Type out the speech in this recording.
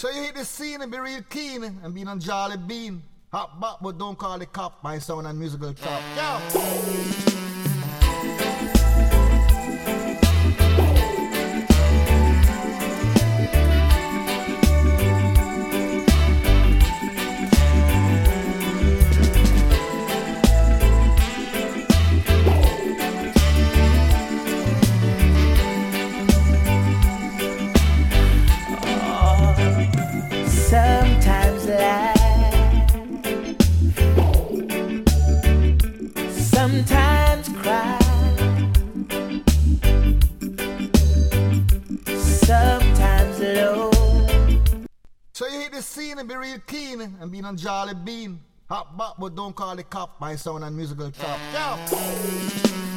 So you hit the scene and be real keen and being on Jolly Bean. Hot back but don't call the cop. My sound and musical chop. Yo! Sometimes lie, sometimes cry, sometimes low. So you hit the scene and be real keen and being on Jolly Bean. Hot back but don't call the cop. My sound and musical chop. Yo!